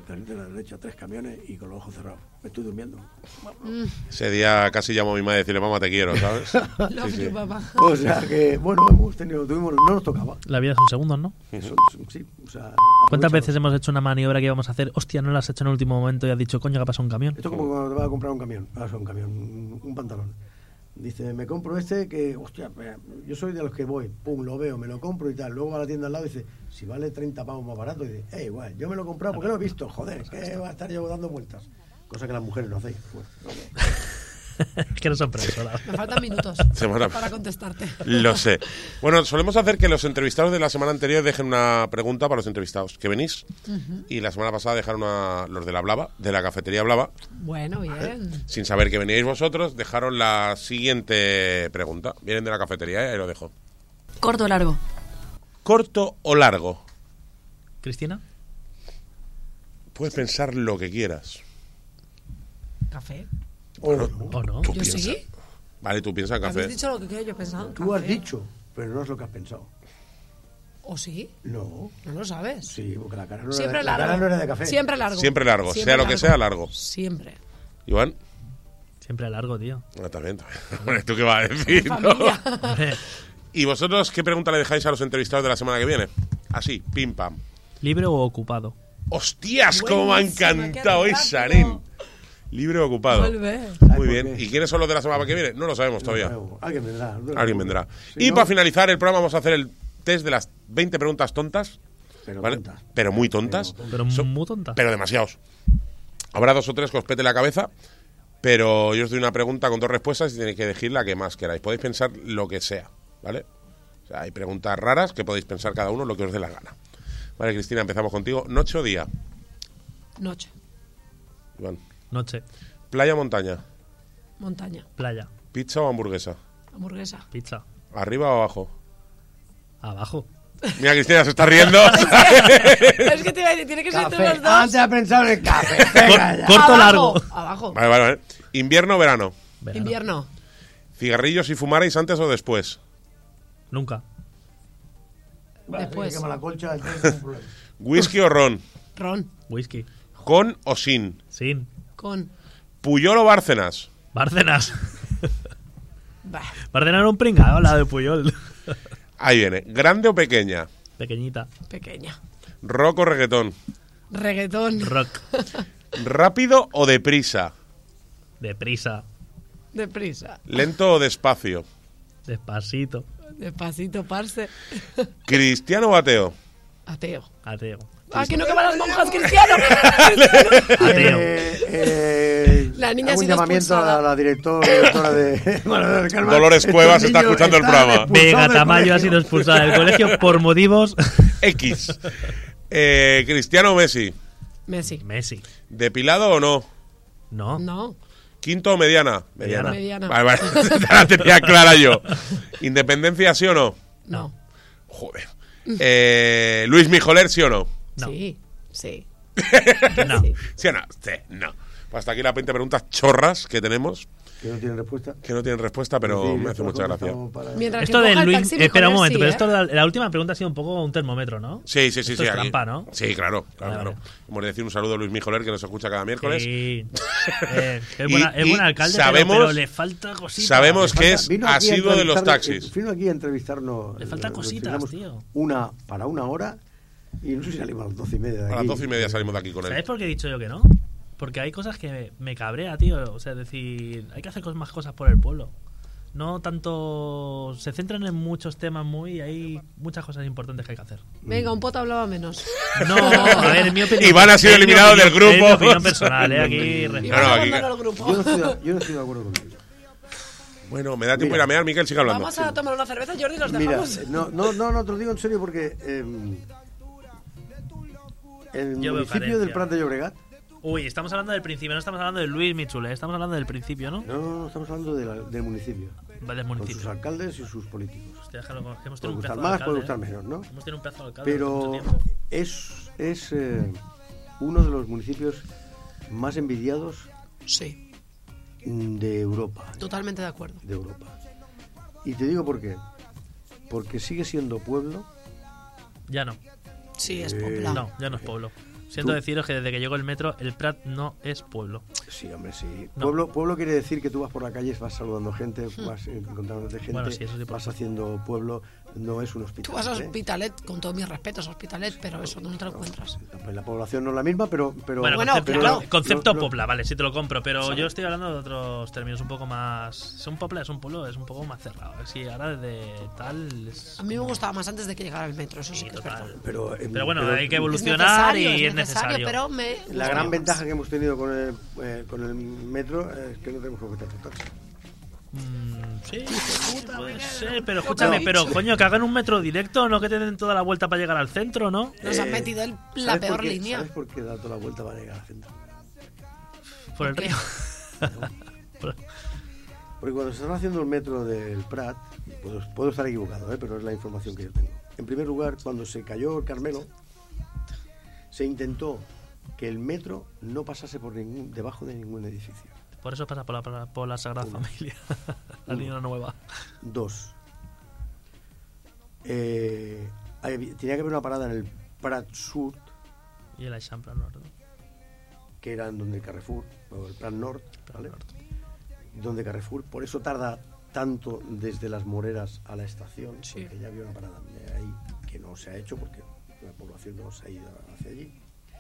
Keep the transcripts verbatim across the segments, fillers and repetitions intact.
carril de la derecha, tres camiones y con los ojos cerrados. Me estoy durmiendo. Mm. Ese día casi llamo a mi madre a decirle, mamá, te quiero, ¿sabes? Love sí, you, sí. papá. O sea que, bueno, hemos tenido, tuvimos, no nos tocaba. La vida son segundos, ¿no? Son, sí, o sea, ¿Cuántas veces hemos hecho una maniobra que íbamos a hacer? Hostia, no la has hecho en el último momento y has dicho, coño, que ha pasado un camión. Esto es como cuando te vas a comprar un camión, vas a un camión, un, un pantalón. Dice, me compro este que, hostia, yo soy de los que voy, pum, lo veo, me lo compro y tal. Luego va a la tienda al lado y dice, si vale treinta pavos más barato, y dice, eh, igual, yo me lo he comprado porque lo he visto, joder, que va a estar yo dando vueltas. Cosa que las mujeres no hacéis. Pues, Es que no son personas. Me faltan minutos Semana... para contestarte. Lo sé. Bueno, solemos hacer que los entrevistados de la semana anterior dejen una pregunta para los entrevistados que venís. Uh-huh. Y la semana pasada dejaron una, los de la Blava, de la cafetería Blava. Bueno, bien. ¿Eh? Sin saber que veníais vosotros, dejaron la siguiente pregunta. Vienen de la cafetería, ¿eh? Ahí lo dejo. ¿Corto o largo? ¿Corto o largo? ¿Cristina? Puedes pensar lo que quieras. ¿Café? ¿O no? ¿O no? ¿Yo piensa. sí? Vale, tú piensas café. ¿Has dicho lo que quiero? Yo he pensado en Tú has café. dicho, pero no es lo que has pensado. ¿O sí? No. No lo sabes. Sí, porque la cara no, Siempre era, de, la largo. cara no era de café. Siempre largo. Siempre largo, Siempre sea lo que largo. sea, largo. Siempre. Iván. Siempre largo, tío. Ah, también, también. ¿Tú qué vas a decir? ¿no? Familia. ¿Y vosotros qué pregunta le dejáis a los entrevistados de la semana que viene? Así, pim pam. ¿Libre o ocupado? ¡Hostias! ¡Cómo me ha Buenísima, encantado qué esa, rápido. Nen! Libre o ocupado. Vuelve. Muy bien. ¿Y quiénes son los de la semana que viene? No lo sabemos todavía. No, alguien vendrá. Alguien vendrá. Si Y no, para finalizar el programa vamos a hacer el test de las veinte preguntas tontas. Pero ¿vale? tontas. Pero muy tontas. Pero Pero Son- muy tonta. Pero demasiados. Habrá dos o tres que os pete la cabeza, pero yo os doy una pregunta con dos respuestas y tenéis que elegir la que más queráis. Podéis pensar lo que sea, ¿vale? O sea, hay preguntas raras que podéis pensar cada uno lo que os dé la gana. Vale, Cristina, empezamos contigo. ¿Noche o día? Noche. Iván. Noche, ¿Playa o montaña? Montaña. playa, ¿Pizza o hamburguesa? Hamburguesa. pizza, ¿Arriba o abajo? abajo. Mira, Cristina se está riendo. Es que te iba a decir, tiene que ser entre Café. los dos. Antes ha pensado en el café. Venga ya. Corto o Abajo, largo. Abajo. Vale, vale, vale. ¿Invierno o verano? Verano. Invierno. ¿Cigarrillos si fumarais antes o después? Nunca. Vale, Después. que quema la colcha, entonces no hay problema. ¿Whisky o ron? Ron. Whisky. ¿Con o sin? Sin. Con. ¿Puyol o Bárcenas? Bárcenas. Bah. Bárcenas era un pringado, la de Puyol. Ahí viene. ¿Grande o pequeña? Pequeñita. Pequeña. ¿Rock o reggaetón? Reggaetón. Rock. ¿Rápido o deprisa? Deprisa. Deprisa. ¿Lento o despacio? Despacito. Despacito, parce. ¿Cristiano o ateo? Ateo. Ateo. Ah, que no queman las monjas, Cristiano. Ateo. Eh, eh, La niña ha hago un sido llamamiento expulsada. a la directora, directora de... Bueno, del Carmen. Dolores Estos Cuevas está niños escuchando el están programa. expulsados Vega del Tamayo ha colegio. sido expulsada del colegio por motivos... X. Eh, ¿Cristiano o Messi? Messi. Messi. ¿Depilado o no? No. No. ¿Quinto o mediana? Mediana. Mediana. Vale, vale. La tenía clara yo. ¿Independencia sí o no? No. Joder. Eh, ¿Luis Mijoler sí o no? No. Sí. Sí. No. Sí. ¿Sí o no? Sí, no. Pues hasta aquí las veinte preguntas chorras que tenemos, Que no tienen respuesta. que no tienen respuesta, pero Sí, me hace esto mucha lo gracia. contestamos para- Mientras Esto que de coja el Luis... taxi, Espera un Mijoler momento, sí, pero ¿eh? esto de la, la última pregunta ha sido un poco un termómetro, ¿no? Sí, sí, sí, Esto sí. es aquí. trampa, ¿no? Sí, claro, claro, Vale, claro. Hemos de decir un saludo a Luis Mijoler, que nos escucha cada miércoles. Sí. Eh, es, Y- buena- es y buen alcalde, sabemos- pero, pero le falta cositas. sabemos que es Vino aquí a asiduo de los entrevistarnos- taxis. Vino aquí a entrevistarnos. Le faltan eh, cositas, nos tío. Una para una hora y no sé si salimos a las doce y media de aquí. A las doce y media salimos de aquí con él. ¿Sabes por qué he dicho yo que no? Porque hay cosas que me, me cabrea, tío. O sea, es decir, hay que hacer cos- más cosas por el pueblo. No tanto... Se centran en muchos temas muy... Hay muchas cosas importantes que hay que hacer. Venga, un poto hablaba menos. No, a ver, en mi opinión... Iván ha sido es mi eliminado opinión- del grupo. Es mi opinión personal, ¿eh? Aquí... No, no, Iván aquí- abandonó el grupo. Yo no, estoy de, yo no estoy de acuerdo con ello. Bueno, me da tiempo Mira. ir a mear, Miquel, sigue hablando. Vamos a tomar una cerveza, Jordi, los Mira, dejamos. eh, no, no, no, no, te lo digo en serio porque eh, el Yo veo municipio carencia. del Prat de Llobregat, Uy, estamos hablando del principio, no estamos hablando de Luis Michule, estamos hablando del principio, ¿no? no, no, no, estamos hablando de la- del municipio, Va del con sus municipio. alcaldes y sus políticos. Hostia, déjalo, hemos Puede tenido un gustar pedazo de más, alcalde, puede gustar ¿eh? menos, ¿no? Hemos tenido un pedazo de alcalde hace mucho Pero tiempo. es, es eh, uno de los municipios más envidiados Sí, de Europa. totalmente de acuerdo. de Europa. Y te digo por qué. Porque sigue siendo pueblo. Ya no. Sí, es Eh, popular. No, ya no es pueblo. Siento Tú- deciros que desde que llegó el metro, el Prat no es pueblo. Sí, hombre, sí. No. Pueblo, pueblo quiere decir que tú vas por la calle, vas saludando gente, vas encontrándote gente, Bueno, sí, eso sí, por vas supuesto. haciendo pueblo, no es un hospital. Tú vas a ¿eh? Hospitalet, con todos mis respetos a Hospitalet, pero eso no te lo encuentras. Pues la población no es la misma, pero... pero Bueno, Bueno, concepto, claro. concepto lo- lo- Popla, vale, sí te lo compro, pero ¿Sabes? yo estoy hablando de otros términos un poco más... Es un Popla, es un pueblo, es un poco más cerrado. Sí, ahora desde tal... es- A mí me gustaba más antes de que llegara el metro, eso sí Sí, que es total. verdad. Pero, eh, Pero bueno, pero hay que Es evolucionar necesario, y es es necesario. pero me la gustaba gran más. ventaja que hemos tenido con el, eh, con el metro es que no tenemos que meter taxi. Mm, sí, puede ser, pero escúchame, No. pero coño, que hagan un metro directo, no que te den toda la vuelta para llegar al centro, ¿no? Nos han Eh, metido el- la ¿sabes peor por qué- línea. ¿Sabes por qué da toda la vuelta para llegar al centro? Por el ¿Por qué? río. Por- Porque cuando se estaba haciendo el metro del Prat, y puedo, puedo estar equivocado, ¿eh? pero es la información que yo tengo. En primer lugar, cuando se cayó el Carmelo, se intentó que el metro no pasase por ningún, debajo de ningún edificio. Por eso pasa por la, por la- por la Sagrada Uno. Familia, la Uno. línea nueva. Dos, eh, hay- tenía que haber una parada en el Prat Sur, Y el Eixample Nord. ¿no? que era en donde el Carrefour, o el Prat Nord, ¿vale? Donde Carrefour, por eso tarda tanto desde las Moreras a la estación, Sí. porque ya había una parada de ahí que no se ha hecho porque la población no se ha ido hacia allí.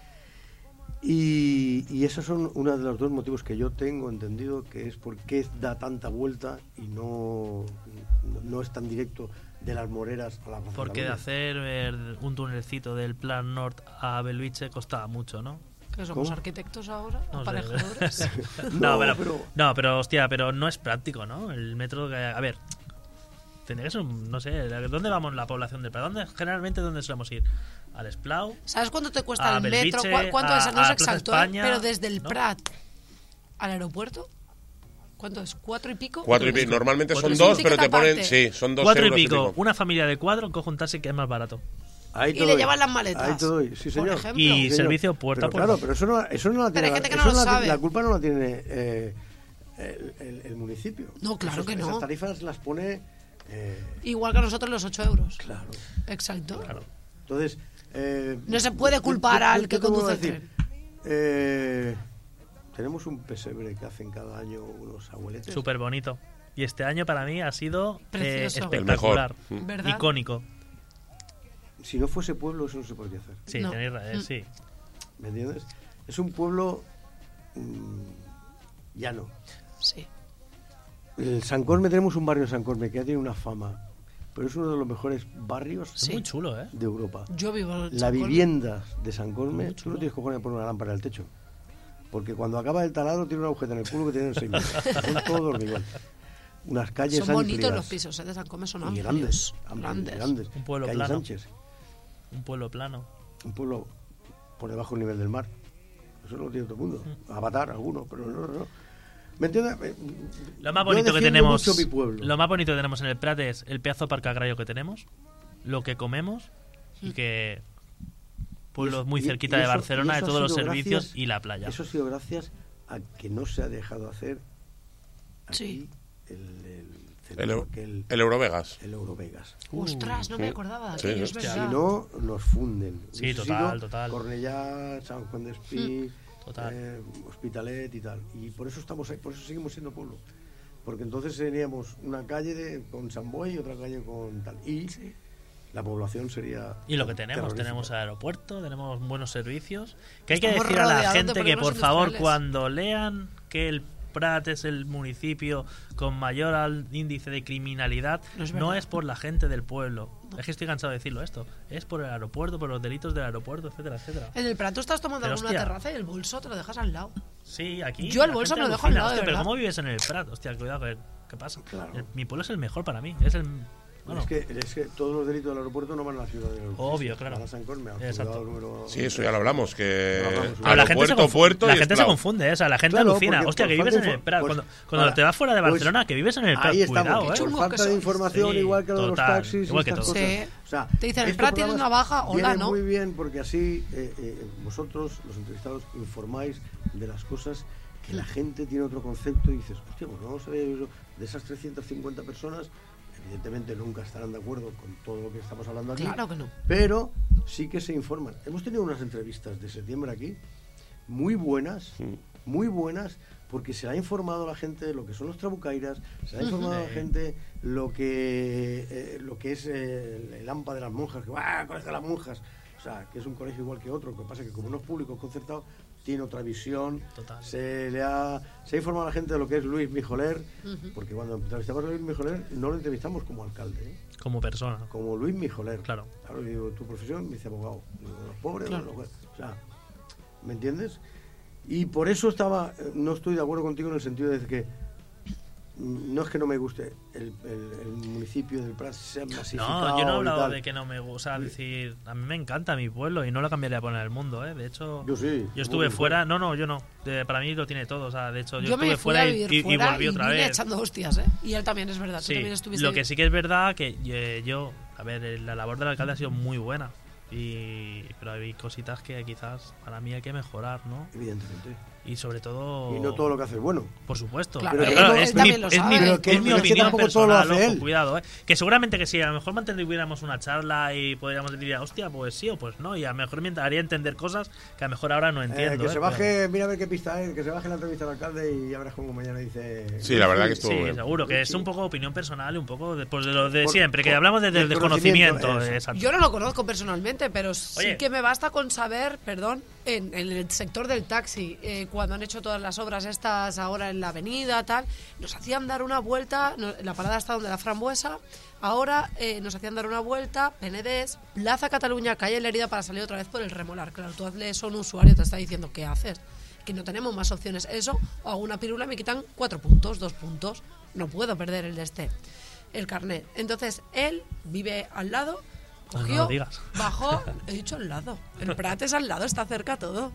Y, y esos son uno de los dos motivos que yo tengo entendido, que es por qué da tanta vuelta y no, no, no es tan directo de las Moreras a la Plaza Porque de Cataluña. hacer el- un tunelcito del Plan Nord a Belviche costaba mucho, ¿no? ¿Que somos ¿Cómo? arquitectos ahora? No sé. ¿Aparejadores? No, No, pero, pero- no, pero hostia, pero no es práctico, ¿no? El metro, que- a ver, tendría que ser, un- no sé, ¿dónde vamos la población del Prat? ¿Dónde, generalmente, ¿dónde solemos ir? ¿Al Esplau? ¿Sabes cuánto te cuesta A el Belviche, metro? ¿Cu- ¿Cuánto a- es? No a se Plaza exaltó, ¿eh? España, Pero desde el ¿no? Prat al aeropuerto, ¿cuánto es? ¿Cuatro y pico? Cuatro y pico. Normalmente Cuatro son y dos, pico. pero te ponen. Aparte. Sí, son dos Cuatro y euros pico. Una familia de cuatro coge un taxi que es más barato. Ahí Y te le doy. llevan las maletas. Ahí te doy, sí Por señor. ejemplo. Y Sí, señor. servicio puerta a pero, puerta. Claro, pero eso no, eso no la Pero tiene. hay gente que no eso lo la- sabe. La culpa no la tiene eh, el, el- el municipio. No, claro Esas- que no. Esas tarifas las pone. eh, Igual que a nosotros los ocho euros. claro. Exacto. Entonces. eh, No se puede yo- culpar yo- al yo que te puedo conduce el decir, eh, tenemos un pesebre que hacen cada año unos abueletes. Súper bonito. Y este año para mí ha sido eh, Precioso. espectacular. El mejor. ¿Verdad? Icónico. Si no fuese pueblo, eso no se podría hacer. Sí, No. tenéis razón, Mm. sí. ¿Me entiendes? Es un pueblo mm, llano. Sí. El San Cosme, tenemos un barrio en San Cosme que ya tiene una fama, pero es uno de los mejores barrios Es Sí. muy chulo, ¿eh? de Europa. Yo vivo en La San Cosme. vivienda de San Cosme, Muy tú chulo. no tienes cojones de poner una lámpara en el techo. Porque cuando acaba el taladro tiene una agujeta en el culo que tiene seis meses. Son todos de hormigón. Unas calles Son bonitos amplias los pisos ¿eh? de San Cosme, son y amplios. grandes, amplios y Grandes. grandes. Un pueblo Calle plano. Sánchez, Un pueblo plano. un pueblo por debajo del nivel del mar. Eso no lo tiene todo el mundo. Avatar, algunos, pero no, no. ¿Me entiendes? Eh, Lo más yo bonito que defiendo tenemos, mucho mi pueblo. lo más bonito que tenemos en el Prat es el pedazo de parque agrario que tenemos, lo que comemos y que pueblo Y es- muy y- cerquita y de eso- Barcelona, y de eso ha todos los sido servicios gracias- y la playa. Eso ha sido gracias a que no se ha dejado hacer aquí Sí. el, el, El, centro, Eu- aquel- el Eurovegas. el Eurovegas. Ostras, no me sí. acordaba de Sí, aquello, es hostia. Si verdad. no, nos funden. Sí, Hubiese total, sido total. Cornellá, San Juan de Espí, Total. eh, Hospitalet y tal. Y por eso estamos ahí, por eso seguimos siendo pueblo. Porque entonces seríamos una calle de, con San Boy y otra calle con tal. Y la población sería. Y lo que tenemos, terrorífica. tenemos aeropuerto, tenemos buenos servicios. Que hay que Estamos decir a la rodeados de gente que polígonos por favor industriales. cuando lean que el Prat es el municipio con mayor al- índice de criminalidad, No es no verdad. es por la gente del pueblo. Es que estoy cansado de decirlo esto. Es por el aeropuerto, por los delitos del aeropuerto, etcétera, etcétera. En el Prato estás tomando Pero, alguna hostia. terraza y el bolso te lo dejas al lado. Sí, aquí. Yo el la bolso gente me lo dejo alucina. al lado, de Hostia, pero verdad. ¿cómo vives en el Prat? Hostia, cuidado, ¿qué, qué pasa? Claro. El- mi pueblo es el mejor para mí. Es el. Bueno, Es, que, es que todos los delitos del aeropuerto no van a la ciudad de Obvio, claro. Van a San Cosme, al Exacto. juzgado número- Sí, eso ya lo hablamos, que Lo hablamos, pero la gente, se, aeropuerto, confu- puerto la y gente se Esplau. confunde, ¿eh? O sea, la gente Claro, alucina. porque Hostia, por que vives falta en de el infor- Prat. pues, cuando cuando para- te vas fuera de pues, Barcelona, que vives en el Prat. Ahí estamos, Cuidado, ¿eh? por Chungos falta que de son. información, Sí, igual que lo de los total, taxis igual y que estas todo. cosas. Sí. O sea, Te dicen, el estos Prat tiene programas una baja, hola, vienen ¿no? muy bien porque así eh, eh, vosotros, los entrevistados, informáis de las cosas que la gente tiene otro concepto y dices, hostia, pues no sabía yo eso. De esas trescientas cincuenta personas, evidentemente nunca estarán de acuerdo con todo lo que estamos hablando aquí. Claro que no. Pero sí que se informan. Hemos tenido unas entrevistas de septiembre aquí, muy buenas, Sí. muy buenas, porque se ha informado a la gente de lo que son los trabucairas, se ha informado a la Sí. gente lo que eh, lo que es eh, el AMPA de las monjas, que va a colegio de las monjas, o sea, que es un colegio igual que otro, lo que pasa es que como no es público, es concertado, tiene otra visión. Total. Se le ha, se ha informado a la gente de lo que es Luis Mijoler, porque cuando entrevistamos a Luis Mijoler no lo entrevistamos como alcalde, ¿eh? Como persona. Como Luis Mijoler. Claro. Ahora le digo, tu profesión, me dice abogado. Digo, los pobres, Claro. los- o sea, ¿me entiendes? Y por eso estaba, eh, no estoy de acuerdo contigo en el sentido de que mm, no es que no me guste el, el, el municipio del Prat sea masificado. No, yo no he y hablado tal. de que no me gusta. decir, a mí me encanta mi pueblo y no lo cambiaría por el mundo, ¿eh? De hecho, Yo sí. yo estuve Muy fuera. No, no, yo no. De- para mí lo tiene todo. O sea, de hecho, yo, Yo estuve me fui fuera a y, vivir y- y fuera volví y otra vine vez. echando hostias, ¿eh? Y él también, es verdad. Tú Sí, también estuviste lo ahí. que sí que es verdad que eh, yo, a ver, eh, la labor del alcalde ha sido muy buena. Y, pero hay cositas que quizás para mí hay que mejorar, ¿no? Evidentemente. Y sobre todo. Y no todo lo que hace es bueno. Por supuesto. Claro, Pero Pero él- claro, él es, mi, también lo es mi- sabe. Pero es que- mi pero es que opinión tampoco todo lo personal, hace ojo, él. cuidado, ¿eh? Que seguramente que si a lo mejor mantendríamos una charla y podríamos decir, hostia, pues sí o pues no, y a lo mejor me haría entender cosas que a lo mejor ahora no Eh, entiendo. que ¿eh? se Pero- baje, mira a ver qué pista es, que se baje la entrevista al alcalde y ya verás cómo mañana dice. Sí, la verdad que estuvo Sí, bien. seguro, que es un poco opinión personal y un poco de, pues de lo de Por- siempre, que por- hablamos desde el del desconocimiento. conocimiento, eso. Exacto. Yo no lo conozco personalmente, pero sí Oye. que me basta con saber, perdón, en, en el sector del taxi, eh, cuando han hecho todas las obras estas ahora en la avenida, tal, nos hacían dar una vuelta, no- la parada está donde la Frambuesa, ahora eh, nos hacían dar una vuelta, Penedés, Plaza Cataluña, calle Lerida para salir otra vez por el Remolar. Claro, tú hazle eso a un usuario, te está diciendo, ¿qué haces? Que no tenemos más opciones. Eso, o hago una pirula y me quitan cuatro puntos, dos puntos. No puedo perder el de este, el carnet. Entonces, él vive al lado. No, no Cogió, lo digas. bajó, he dicho al lado, el Prat es al lado, está cerca todo.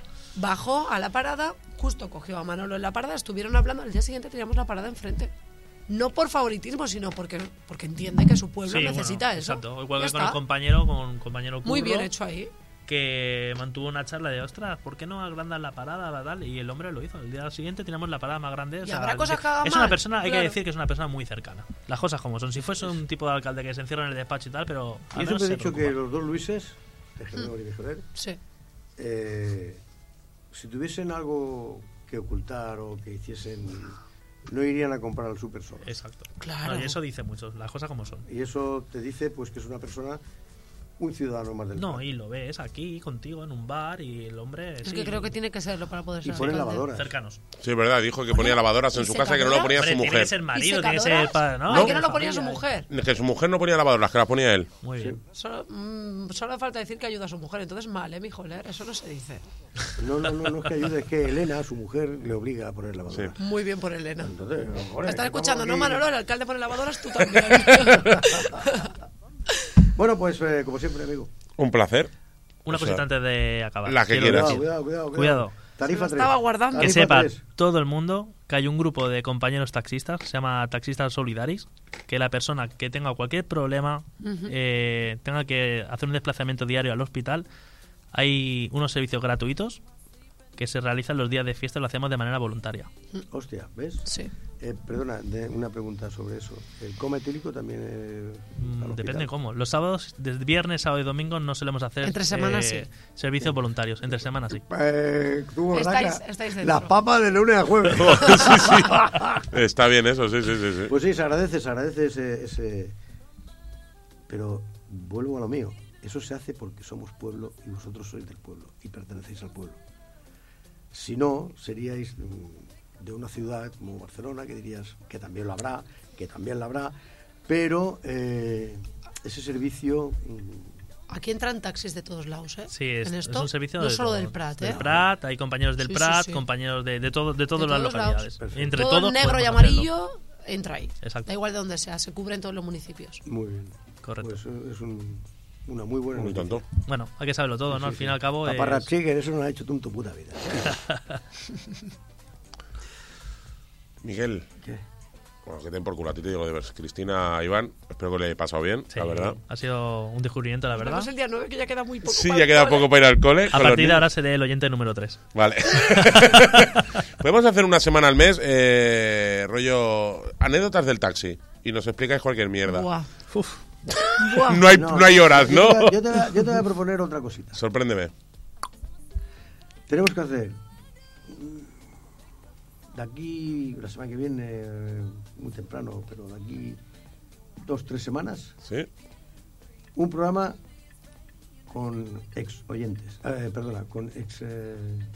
Bajó a la parada, justo cogió a Manolo en la parada, estuvieron hablando, al día siguiente teníamos la parada enfrente. No por favoritismo, sino porque, porque entiende que su pueblo Sí, necesita bueno, eso. Exacto, igual Ya que con el está. compañero, con el compañero Muy Curro, bien hecho ahí. que mantuvo una charla de, ostras, ¿por qué no agrandan la parada? La tal? Y el hombre lo hizo. El día siguiente teníamos la parada más grande. o Y sea, habrá cosas que haga es mal, una persona, hay claro. que decir que es una persona muy cercana. Las cosas como son. Si fuese un tipo de alcalde que se encierra en el despacho y tal, pero al Yo menos siempre he se dicho que preocupa. los dos Luises, de Germán y Mijoler, Sí. eh, si tuviesen algo que ocultar o que hiciesen, no irían a comprar al súper solos. Exacto. Claro. No, y eso dice mucho, las cosas como son. Y eso te dice pues que es una persona, un ciudadano más del No, Prat. y lo ves aquí contigo en un bar y el hombre. Es sí, que creo que tiene que serlo para poder Y ser pone alcalde. lavadoras. cercanos. Sí, es verdad, dijo que ponía lavadoras en ¿Y su casa que no lo secadoras? ponía Hombre, su tiene que mujer. ser ¿Y marido, tiene que secadoras? ser padre, ¿no? ¿Por qué De no lo ponía su familia, mujer? Que su mujer no ponía lavadoras, que las ponía él. Muy Sí. bien. Solo, mm, solo falta decir que ayuda a su mujer. Entonces, mal, ¿eh, mi joler? Eso no se dice. No, no, no, no es que ayude, es que Elena, su mujer, le obliga a poner lavadora. Sí. Muy bien por Elena. Entonces, joder, Me están estamos escuchando, ¿no, aquí- Manolo? El alcalde pone lavadoras, tú también. Bueno, pues eh, como siempre, amigo. Un placer. Una O sea, cosita antes de acabar. la que Quiero quieras. Cuidado, decir, cuidado, cuidado, Cuidado. Tarifa Se lo tres. estaba guardando. Que Tarifa sepa tres. todo el mundo que hay un grupo de compañeros taxistas, se llama Taxistas Solidaris, que la persona que tenga cualquier problema, eh, tenga que hacer un desplazamiento diario al hospital, hay unos servicios gratuitos que se realizan los días de fiesta y lo hacemos de manera voluntaria. Hostia, ¿ves? Sí. Eh, perdona, de- una pregunta sobre eso. ¿El coma etílico también eh, Mm, al Depende hospital? cómo. Los sábados, desde viernes, sábado y domingo no solemos hacer Entre semana, sí. servicios voluntarios. Entre semanas sí. Eh, tú, Estáis- Raca, estáis dentro. las papas de lunes a jueves. sí, sí. Está bien eso, sí, sí, sí. sí. Pues sí, se agradece, se agradece ese, ese... Pero vuelvo a lo mío. Eso se hace porque somos pueblo y vosotros sois del pueblo y pertenecéis al pueblo. Si no, seríais mm, de una ciudad como Barcelona, que dirías que también lo habrá, que también lo habrá, pero eh, ese servicio... mm, Aquí entran taxis de todos lados, ¿eh? Sí, es, En es esto, un servicio no de solo todo. del Prat, ¿eh? Del Prat, hay compañeros del Sí, sí, Prat, sí. compañeros de, de, todo, de todas De las todos localidades. lados. Entre todo todos negro y podemos hacerlo. amarillo entra ahí. Exacto. Da igual de donde sea, se cubre en todos los municipios. Muy bien. Correcto. Pues eh, es un, una muy buena Muy noticia. tonto. Bueno, hay que saberlo todo, ¿no? Al fin y al cabo es... Paparra Chicken, eso no lo ha hecho tú en tu puta vida. Miguel, ¿Qué? bueno, que ten por culo, a ti te digo de ver. Cristina, Iván, espero que le haya pasado bien, Sí, la verdad. ha sido un descubrimiento, la verdad. Vamos el día nueve, que ya queda muy poco. Sí, para ya el queda cole. poco para ir al cole. A con los partir de niños. ahora seré el oyente número tres. Vale. Podemos hacer una semana al mes, eh, rollo anécdotas del taxi. y nos explicáis cualquier mierda. Buah. Uf. Buah. No hay, no hay horas, ¿no? Yo te, yo, te voy a, yo te voy a proponer otra cosita. Sorpréndeme. Tenemos que hacer de aquí, la semana que viene, eh, muy temprano, pero de aquí dos, tres semanas, ¿Sí? un programa con ex oyentes, eh, perdona, con ex eh,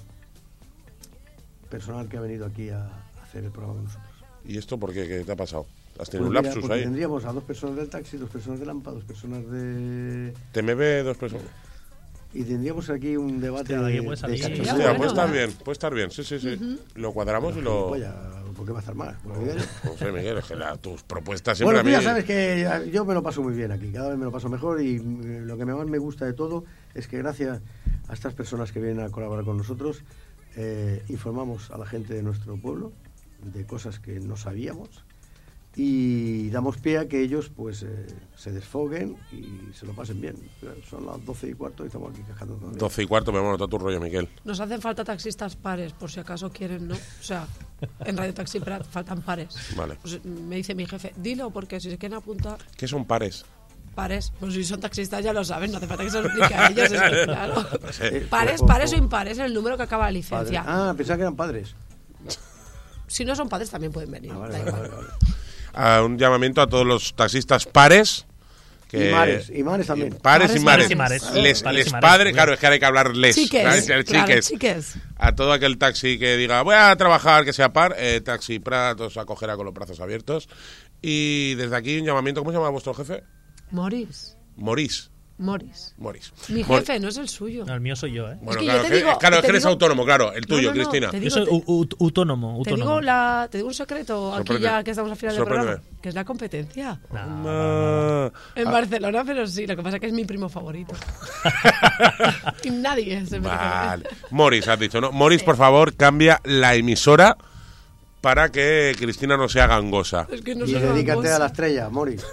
personal que ha venido aquí a hacer el programa con nosotros. ¿Y esto por qué? ¿Qué te ha pasado? ¿Has Pues tenido un mira, lapsus porque ahí? tendríamos a dos personas del taxi, dos personas de Lampa, dos personas de... Te me ve dos personas. Y tendríamos aquí un debate Hostia, de aquí de, puede salir. de Hostia, bueno, puede estar va. bien, puede estar bien, sí, sí, sí. Lo cuadramos y lo... Polla, ¿por qué va a estar mal? Por Miguel. No sé, Miguel, es que la- tus propuestas siempre Bueno, tú a mí... ya sabes que yo me lo paso muy bien aquí, cada vez me lo paso mejor y eh, lo que más me gusta de todo es que gracias a estas personas que vienen a colaborar con nosotros, eh, informamos a la gente de nuestro pueblo de cosas que no sabíamos y damos pie a que ellos pues eh, se desfoguen y se lo pasen bien. Son las doce y cuarto y estamos aquí quejando todavía. doce y cuarto, me hemos notado tu rollo, Miguel. Nos hacen falta taxistas pares, por si acaso quieren, ¿no? O sea, en Radio Taxi Prat faltan pares. Vale. Pues me dice mi jefe, dilo, porque si se quieren apuntar ¿Qué son pares? pares, pues si son taxistas ya lo saben, no hace falta que se lo explique a ellos, es que, claro. Eh, Pares, o- o- pares o o- impares, el número que acaba la Padre. licencia. Ah, pensaba que eran padres. Si no son padres también pueden venir. Ah, vale, da vale, igual. vale, vale. A un llamamiento a todos los taxistas pares. Que... Y mares, y mares también. Pares, Pares, y mares. pares y mares. Les, Pares les y mares, padre, muy claro, bien. es que ahora hay que hablarles. Chiques, ¿sabes? El claro, chiques. chiques. A todo aquel taxi que diga, voy a trabajar, que sea par, eh, Taxi Prat os acogerá con los brazos abiertos. Y desde aquí un llamamiento, ¿cómo se llama vuestro jefe? Morís, Morís. Morís. Morís. Mi Mor- jefe, no es el suyo. No, el mío soy yo, ¿eh? Bueno, que yo claro, te que, digo- claro, es te que eres digo- autónomo, claro, el tuyo, No, no, no, Cristina. te Yo digo- soy u- u- autónomo, Te autónomo. digo, la, te digo un secreto aquí Sorprende. ya que estamos al final del Sorpréndeme. programa, que es la competencia. No, no, no. Ah, En Barcelona, pero sí, lo que pasa es que es mi primo favorito. Y nadie se mete con él. vale. Morís, has dicho, ¿no? Morís, por favor, cambia la emisora para que Cristina no sea gangosa. Es que no Y soy dedícate gangosa. a la estrella, Moris.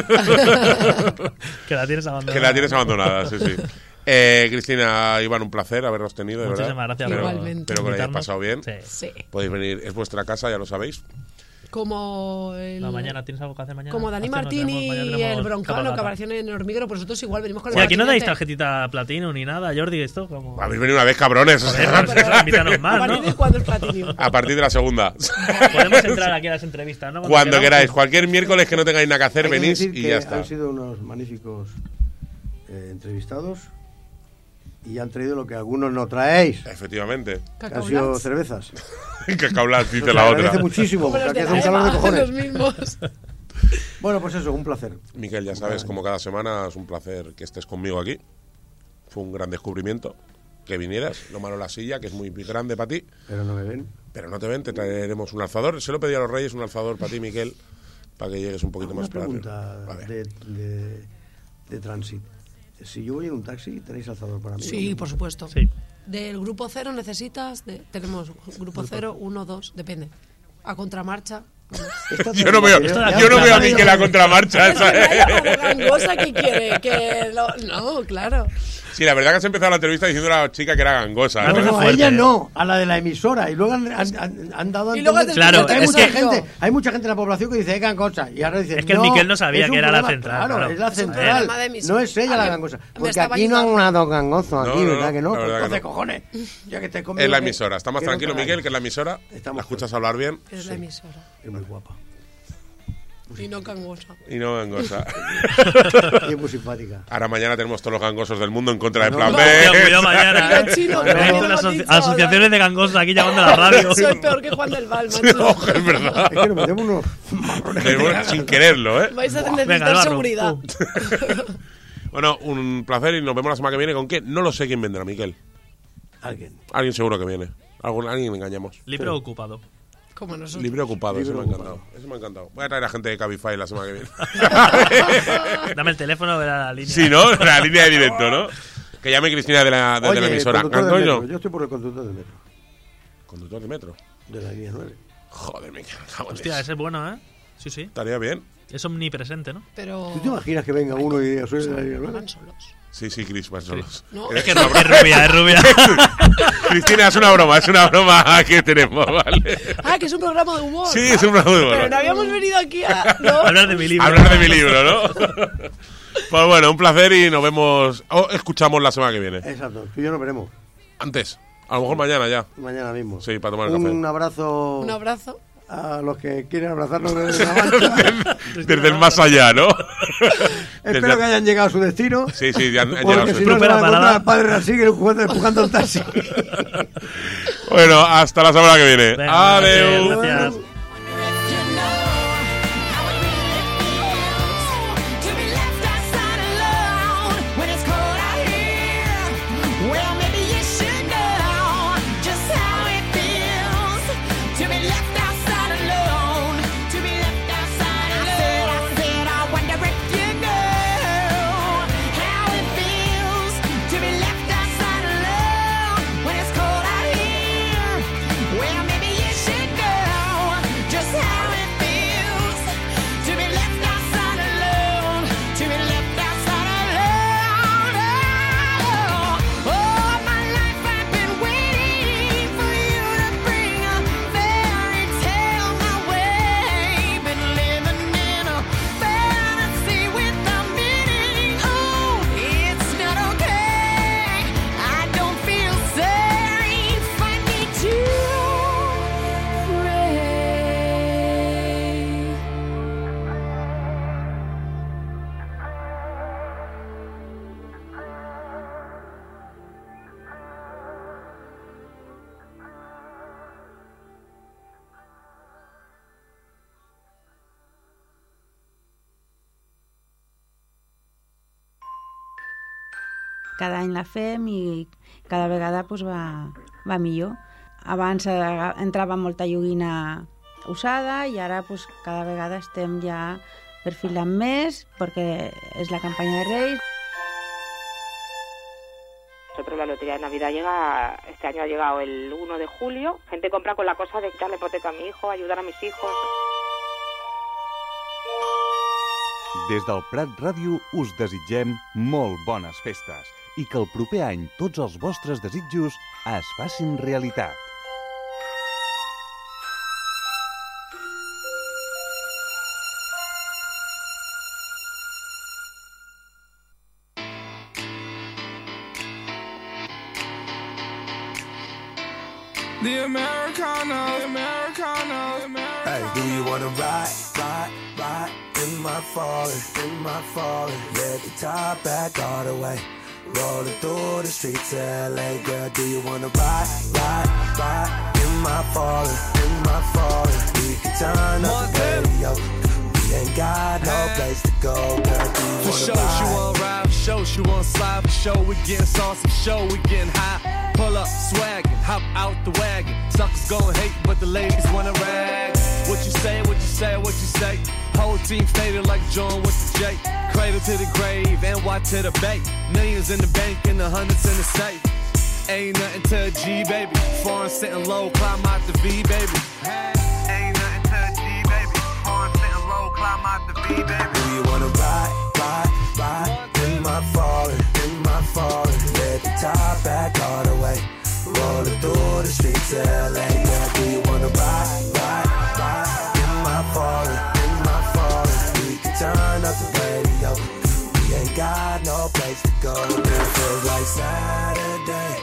Que la tienes abandonada. Que la tienes abandonada, sí, sí. Eh, Cristina, Iván, un placer habernos tenido, de Muchísimas verdad. gracias Pero- por Igualmente. Espero que lo hayáis invitarnos. pasado bien. Sí. Sí. Podéis venir, es vuestra casa, ya lo sabéis. Como el... No, mañana tienes algo que hacer mañana. Como Dani Hostia, no Martín tenemos- y mañana tenemos el Broncano que cabalgata. aparecieron en Hormiguero, pues nosotros igual venimos con Sí, el aquí no dais patinete. tarjetita platino ni nada, Jordi, esto como... Habéis venido una vez, cabrones. o sea, Joder, pues, invítanos ¿A más, partir ¿no? de cuándo es Platinum? a partir de la segunda. Podemos entrar aquí a las entrevistas, ¿no? Cuando queramos. queráis, cualquier miércoles que no tengáis nada que hacer, Hay que venís decir y que ya está. han sido unos magníficos eh, entrevistados y han traído lo que algunos no traéis, Efectivamente. que han Cacao sido Blancs. cervezas. Que cablas, dice Nos la agradece otra. muchísimo, Como porque los aquí de hace un la calor de Eva, cojones. los mismos. Bueno, pues eso, un placer. Miquel, ya sabes, como cada semana, es un placer que estés conmigo aquí. Fue un gran descubrimiento que vinieras. Lo malo la silla, que es muy grande para ti. Pero no me ven. Pero no te ven, te traeremos un alzador. Se lo pedí a los Reyes, un alzador para ti, Miquel, para que llegues un poquito Una más para pregunta arriba. A ver. de, de, de tránsito. Si yo voy en un taxi, ¿tenéis alzador para mí? Sí, por supuesto. Sí. Del grupo cero necesitas, de- tenemos grupo cero, uno, dos, depende. A contramarcha. vamos. Esta Yo no veo, ya- ya yo no os veo a traigo- Miquel a contramarcha. Es que ¿sabes? vaya como gangosa que quiere, que lo- no, claro. Sí, la verdad que has empezado la entrevista diciendo a la chica que era gangosa. No, No, ¿eh? no, no, a fuerte, ella ¿eh? no, a la de la emisora. Y luego han, han- han- han dado a Y luego entender- has Claro, porque hay es mucha que- gente, hay mucha gente en la población que dice que gangosa. Y ahora dice, Es que el Miquel no sabía es un que era la programa- central, Claro, claro. es la Es un central. programa de emisora. No es ella A la ver, gangosa. me Porque estaba aquí no han ayudando. dado gangoso. Aquí, No, no, ¿verdad no, que no? la verdad Pues que entonces, no. cojones. Ya que estés conmigo. Es la que- emisora. Está más que no tranquilo, cagáis. Miquel, que es la emisora. Estamos La escuchas hablar bien Es la emisora. Es muy guapa. Y no gangosa. y no gangosa. Y es muy simpática. Ahora mañana tenemos todos los gangosos del mundo en contra de No, Plan no. B. Cuidado, cuidado mañana. Mira, chino, que No, no no, lo las hemos asoci- dicho, asociaciones de gangosos aquí llamando a la radio. Soy peor que Juan del Val, macho. Ojo, es verdad. Es que nos metemos unos marrones. Pero bueno, sin quererlo, ¿eh? Vais a Venga, necesitar Eduardo, seguridad. pum. Bueno, un placer y nos vemos la semana que viene. ¿Con qué? No lo sé quién vendrá, Miquel. Alguien. Alguien seguro que viene. Algún, alguien engañamos. Libre o ocupado. Como nosotros. Libre ocupado, Libre ese me ha ocupado. encantado. Ese me ha encantado. Voy a traer a gente de Cabify la semana que viene. Dame el teléfono, verá la línea. Sí, ¿no? La línea de directo, ¿no? Que llame Cristina de la, de, de la Oye, emisora. conductor del ¿Antonio? metro. Yo estoy por el conductor del metro. Conductor de metro. De la línea nueve. Joder, me cago en Hostia, eso. ese es bueno, ¿eh? Sí, sí. Estaría bien. Es omnipresente, ¿no? Pero. ¿Tú te imaginas que venga uno y diga, soy de la línea nueve? Van solos. Sí, sí, Chris Mansolos. No. Es que es rubia, es rubia. Cristina, es una broma, es una broma que tenemos, ¿vale? Ah, que es un programa de humor. Sí, es un programa de humor. Pero no habíamos venido aquí a... ¿no? Hablar de mi libro. Hablar de mi libro, ¿no? Pues bueno, un placer y nos vemos, o escuchamos la semana que viene. Exacto, tú y yo nos veremos. Antes, a lo mejor mañana ya. Mañana mismo. Sí, para tomar el un café. Un abrazo. Un abrazo. A los que quieren abrazarnos desde la banca. Desde el más allá, ¿no? Espero Desde... que hayan llegado a su destino. Sí, sí, ya han, han porque llegado a su si no destino. se van a encontrar al padre así que empujando, empujando el taxi. Bueno, hasta la semana que viene. Venga, Adiós. Gracias. Cada any la fem i cada vegada pues, va, va millor. Abans eh, entrava molta joguina usada i ara pues, cada vegada estem ja perfilant més perquè és la campanya de Reis. Nosotros la lotería de Navidad llega, este año ha llegado el uno de julio. Gente compra con la cosa de quitarle hipoteca a mi hijo, ayudar a mis hijos. Des del Prat Ràdio us desitgem molt bones festes i que el proper any tots els vostres desitjos es facin realitat. The Americano, the Americano, the Americano. Hey, do you wanna ride, ride, ride in my Fallen, in my Fallen? Let the top back all the way, rolling through the streets of L A. Girl, do you wanna ride, ride, ride in my Fallen, in my Fallen? We can turn up the radio. We ain't got no place to go, girl. Do you For wanna sure, ride? she want ride. For sure, she want slide. For sure, we getting saucy. For sure, we getting high. Pull up, swaggin', hop out the wagon. Suckers gon' hate, but the ladies wanna rag. What you say, what you say, what you say. Whole team faded like John with the J. Cradle to the grave, N Y to the bay. Millions in the bank and the hundreds in the safe. Ain't nothing to a G, baby. Foreign sitting low, climb out the V, baby. Ain't nothing to a G, baby. Foreign sitting low, climb out the V, baby. Do you wanna ride, ride, ride in my Fallen, in my Fallen? Let the top back all the way, rolling through the streets of L A. Girl, do you wanna ride, ride, ride in my Fallen, in my Fallen? We can turn up the radio. We ain't got no place to go. It feels like Saturday,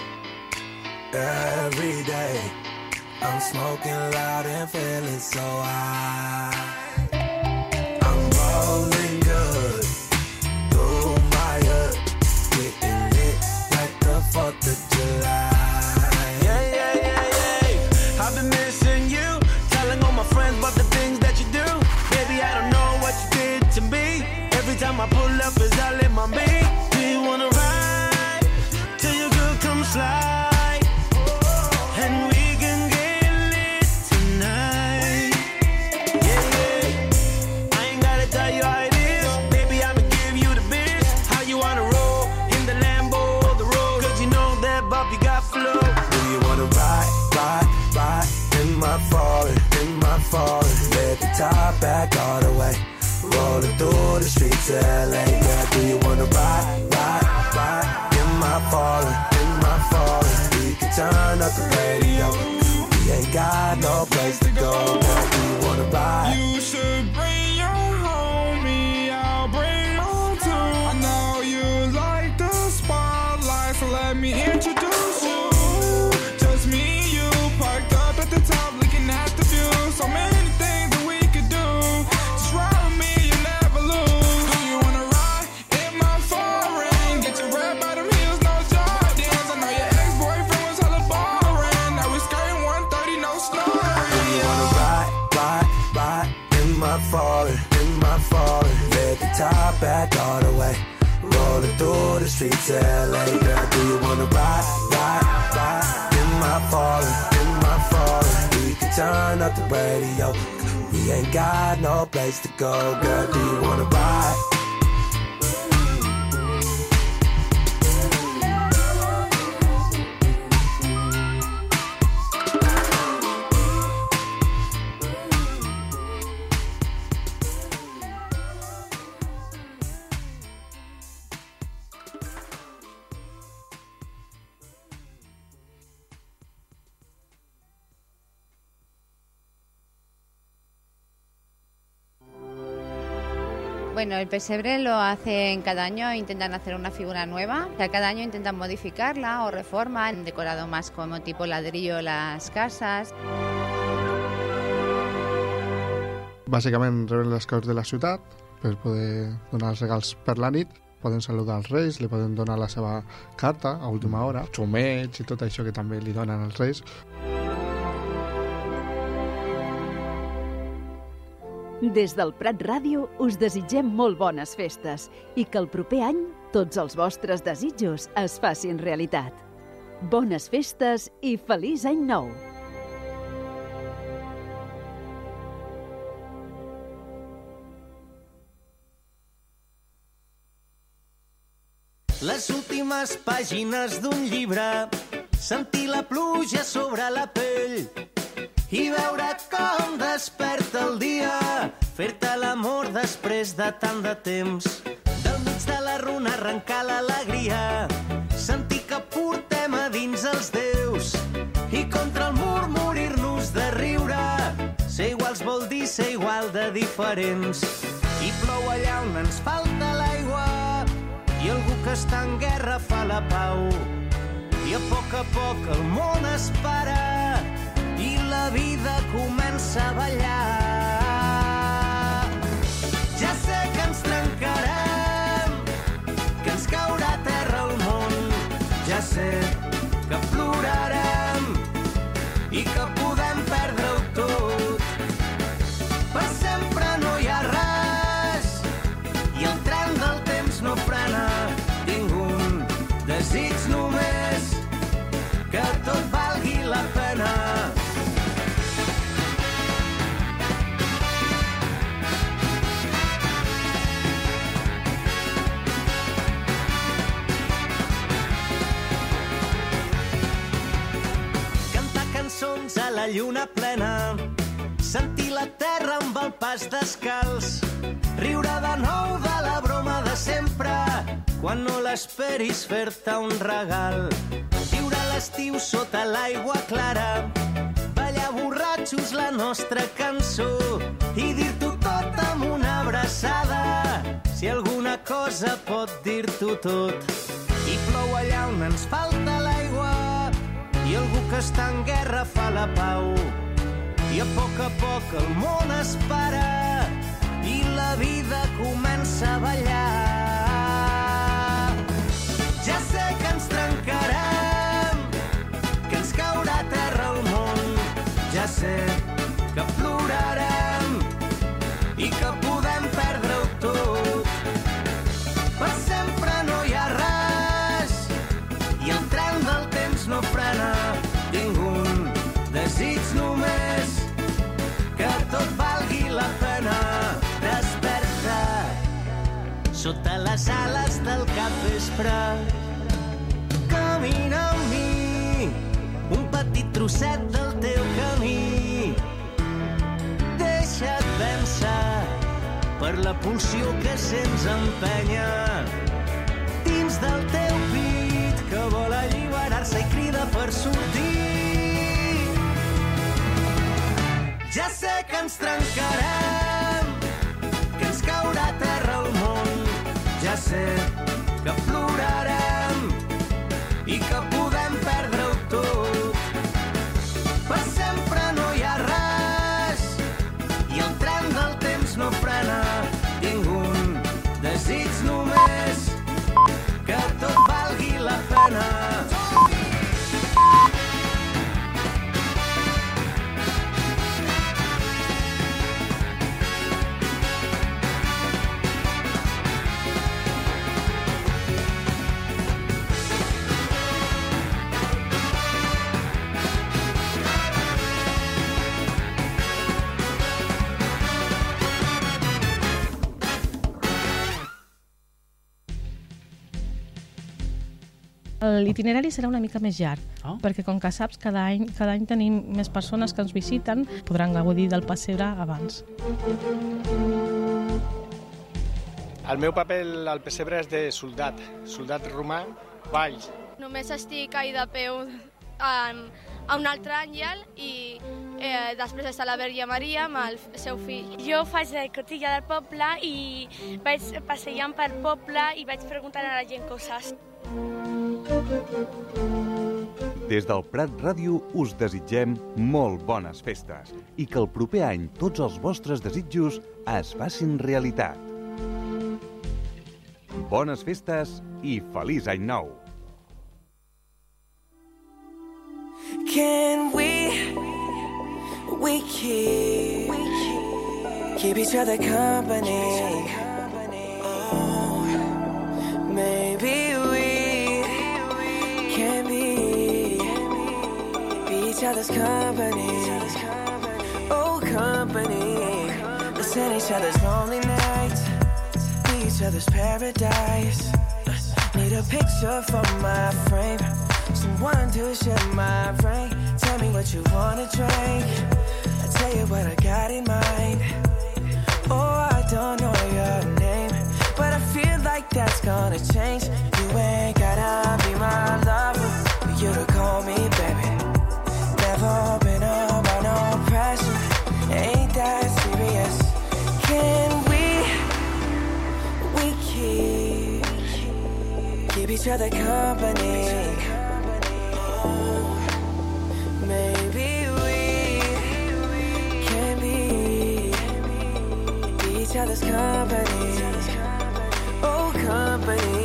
every day. I'm smoking loud and feeling so high. I'm rolling good through my hood, getting lit like the fourth of July. Yeah, yeah, yeah, yeah. I've been missing you, telling all my friends about the things that you do. Baby, I don't know what you did to me. Every time I pull up, is I live my beat. Do you wanna ride till your good come slide? And we can get lit tonight. Yeah, yeah. I ain't gotta tell you how it is. Baby, I'ma give you the biz. How you wanna roll in the Lambo or the road? Cause you know that bump, you got flow. Do you wanna ride, ride, ride in my Fallen, in my Fallen? Let the top back all the way, rolling through the streets of L A. Girl, do you wanna ride, ride, ride in my falling, in my falling. We can turn up the radio. We ain't got no place to go. Girl, do you wanna ride? You should bring your homie, I'll bring mine too. I know you like the spotlight, so let me introduce you. Just me and you, parked up at the top, looking at the view. So many things that we could do. Just ride with me, you never lose. Do you wanna ride in my foreign? Get your red bottom heels, no Jordans. I know your ex-boyfriend was hella boring. Now we skirting one thirty, no snoring. Do you wanna ride, ride, ride in my falling, in my falling? Let the top back all the way, rolling through the streets of L A. Girl, do you wanna ride, ride, ride in my falling, in my falling? We can turn up the radio. We ain't got no place to go. Girl, do you wanna ride? Bueno, el pesebre lo hacen cada año, intentan hacer una figura nueva. O sea, cada año intentan modificarla o reforma, han decorado más como tipo ladrillo las casas. Bàsicament reben les caus de la ciutat per poder donar els regals per la nit. Poden saludar els reis, li poden donar la seva carta a última hora, xumets i tot això que també li donen els reis. Des del Prat Ràdio us desitgem molt bones festes i que el proper any tots els vostres desitjos es facin realitat. Bones festes i feliç any nou! Les últimes pàgines d'un llibre, sentir la pluja sobre la pell i veure com desperta el dia, fer-te l'amor després de tant de temps. Del mig de la runa arrencar l'alegria, sentir que portem a dins els déus i contra el mur morir-nos de riure. Ser iguals vol dir ser igual de diferents. I plou allà on ens falta l'aigua i algú que està en guerra fa la pau. I a poc a poc el món es para i la vida comença a ballar. Ja sé que ens trencarem, que ens caurà a terra el món. Ja sé que plorarem i que podem perdre-ho tot. Per sempre no hi ha res i el tren del temps no frena. Tinc un desig només, que tot valgui la pena. Cançons a la lluna plena, sentir la terra amb el pas descalç, riure de nou de la broma de sempre, quan no l'esperis fer-te un regal, viure l'estiu sota l'aigua clara, ballar borratxos la nostra cançó i dir-t'ho tot amb una abraçada, si alguna cosa pot dir-t'ho tot. I plou allà on ens falta l'aigua i algú que està en guerra fa la pau. I a poc a poc el món es para i la vida comença a ballar. Ja sé que ens trencarem, que ens caurà a terra el món. Ja sé que plorarem i que podem perdre-ho tot. Per sempre no hi ha res i el tren del temps no frena. Tinc un desig només, que tot valgui la pena. Desperta sota les ales del capvespre, camina amb mi un petit trosset del teu camí. Deixa't vèncer per la pulsió que sents empènyer dins del teu s'abraça i crida per sortir. Ja sé que ens trencarem, que ens caurà a terra el món. Ja sé que plorarem i que podem perdre-ho tot. Per sempre no hi ha res i el tren del temps no frena. Tinc un desig només, que tot valgui la pena. L'itinerari serà una mica més llarg, oh. perquè com que saps, cada any, cada any tenim més persones que ens visiten, podran gaudir del pessebre abans. El meu paper al pessebre és de soldat, soldat romà, valls. Només estic ahí de peu a, a un altre àngel i eh, després està la Verge Maria amb el seu fill. Jo faig de cotilla del poble i vaig passejant pel poble i vaig preguntant a la gent coses. Des del Prat Ràdio us desitgem molt bones festes i que el proper any tots els vostres desitjos es facin realitat. Bones festes i feliç any nou! Can we, we keep, keep each other company? Oh, maybe we can be, be each other's company. Oh, company. Listen each other's lonely nights, be each other's paradise. Need a picture for my frame, someone to share my brain. Tell me what you wanna drink, I'll tell you what I got in mind. Oh, I don't know your name, but I feel like that's gonna change. You ain't gotta be my lover for you to call me baby. Never been about no pressure, ain't that serious. Can we, we keep, keep each other company? Oh, maybe we can be, be each other's company. Oh, company.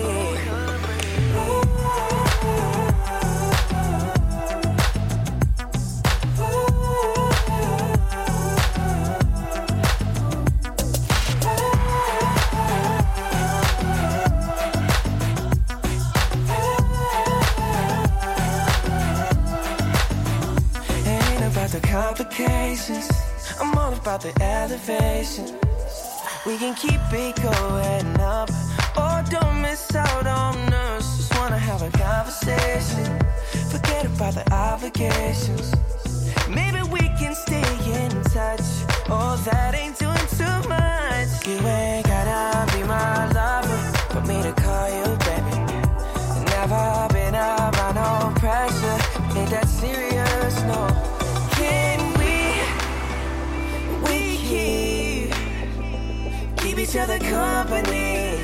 Complications, I'm all about the elevation. We can keep it going up, or don't miss out on us. Just wanna have a conversation, forget about the obligations. Maybe we can stay in touch, oh that ain't doing too much. You ain't gotta be my lover for me to call you baby. Never been about no pressure, ain't that serious, no. Keep each other company.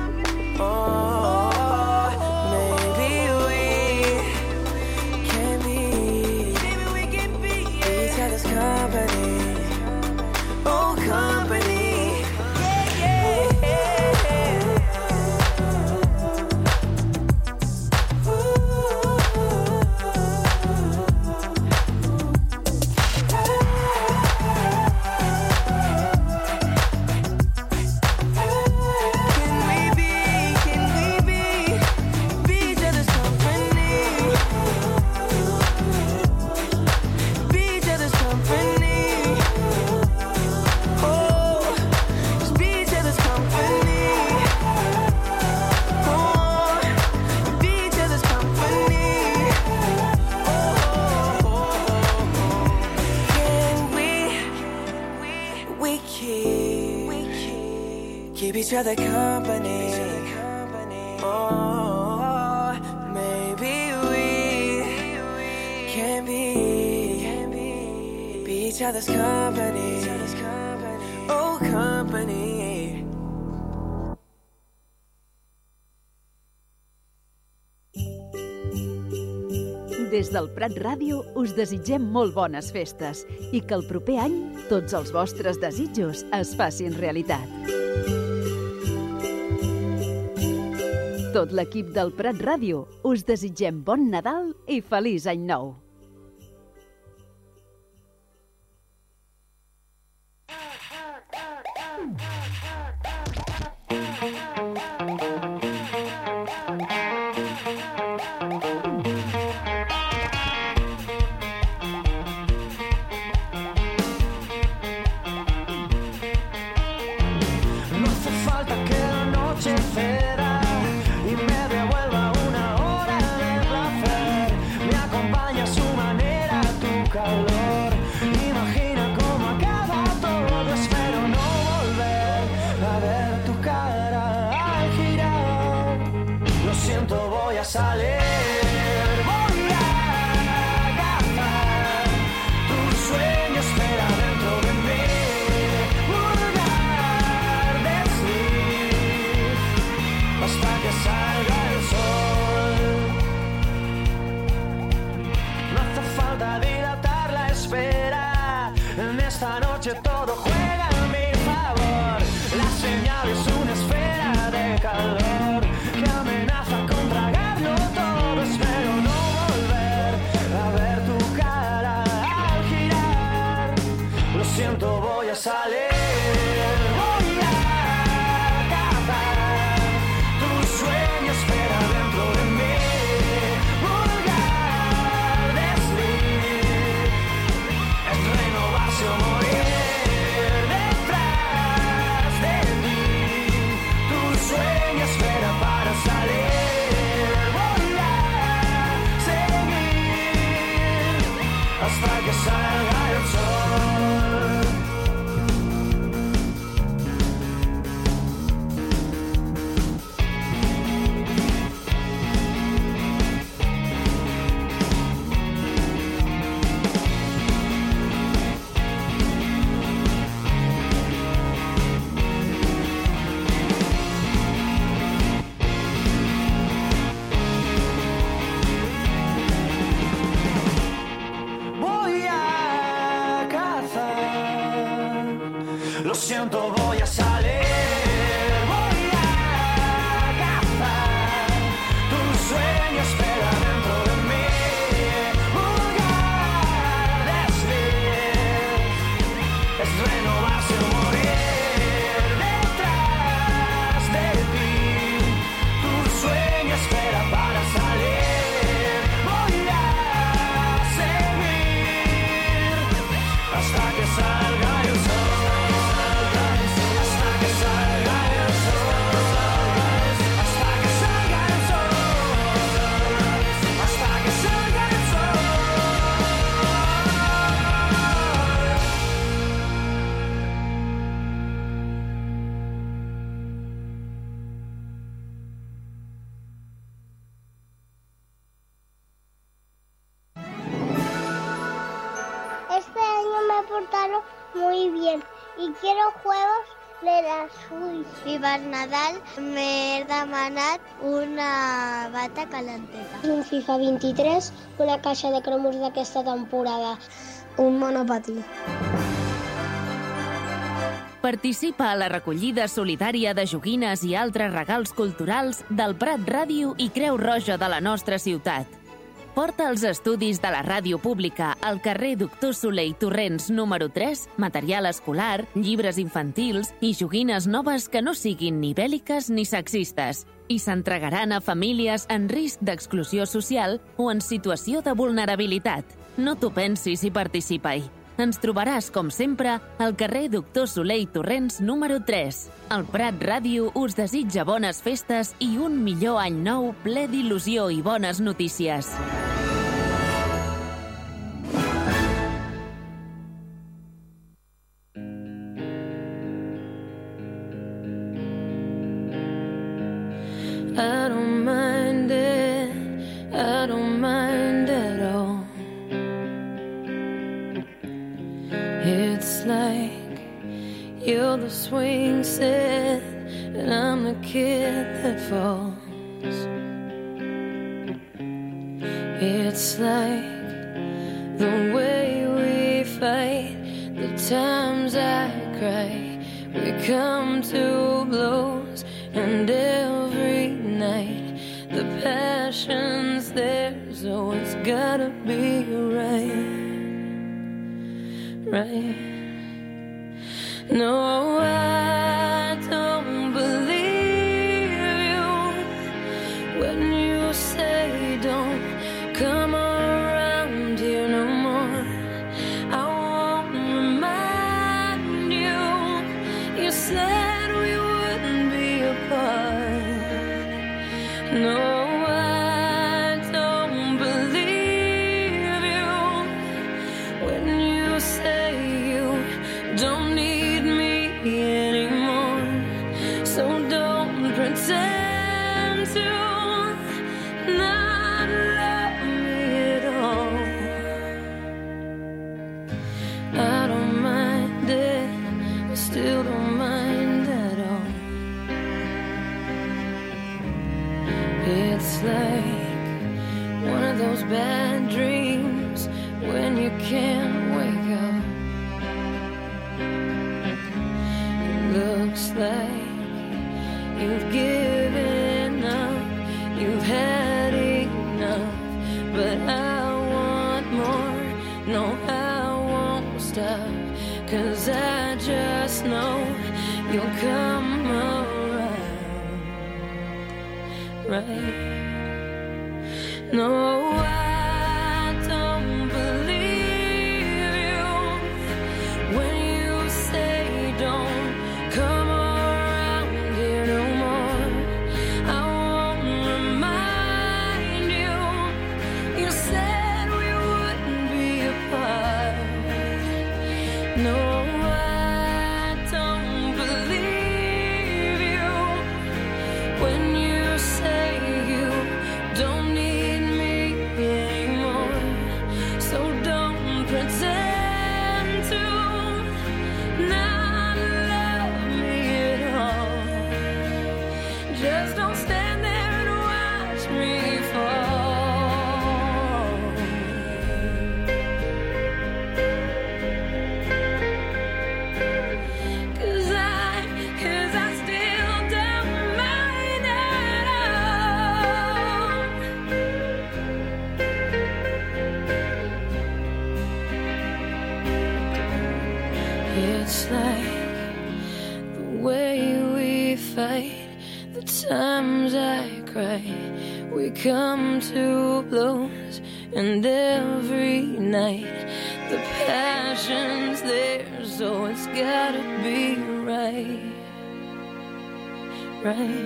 Oh, maybe we can be, maybe we can be each other's company. Oh, company. Yeah, yeah, yeah. Keep each other company. Oh, maybe we each other's company. Oh, company. Des del Prat Ràdio us desitgem molt bones festes i que el proper any tots els vostres desitjos es facin realitat. Tot l'equip del Prat Ràdio us desitgem bon Nadal i feliç any nou. Per Nadal m'he demanat una bata calenteta. Un FIFA vint-i-tres, una caixa de cromos d'aquesta temporada, un monopatí. Participa a la recollida solidària de joguines i altres regals culturals del Prat Ràdio i Creu Roja de la nostra ciutat. Porta els estudis de la ràdio pública al carrer Doctor Soler i Torrents número tres, material escolar, llibres infantils i joguines noves que no siguin ni bèl·liques ni sexistes i s'entregaran a famílies en risc d'exclusió social o en situació de vulnerabilitat. No t'ho pensis i participa-hi. Ens trobaràs, com sempre, al carrer Doctor Soler i Torrents número tres. El Prat Ràdio us desitja bones festes i un millor any nou ple d'il·lusió i bones notícies. I don't mind it, I don't mind at all. It's like you're the swing set and I'm the kid that falls. It's like the way we fight, the times I cry, we come to blows, and every night the passion's there, so it's gotta be right, right. No, I don't believe you when you say don't come around here no more. I won't remind you, you said we wouldn't be apart. No, I don't believe you when you say you don't need me anymore. So don't pretend to not love me at all. I don't mind it, I still don't mind at all. It's like one of those bad dreams when you can't wake up. It looks like you've given up, you've had enough, but I want more, no I won't stop, 'cause I just know you'll come around, right? No, I don't believe you when you say don't come around here no more. I won't remind you, you said we wouldn't be apart. No, I don't believe you when you say you don't need me anymore. So don't pretend to not love me at all. Just don't stand there and watch me fall. 'Cause I, 'cause I still don't mind at all. It's like the way we fight, the times I cry, we come to blows, and every night the passion's there, so it's gotta be right, right.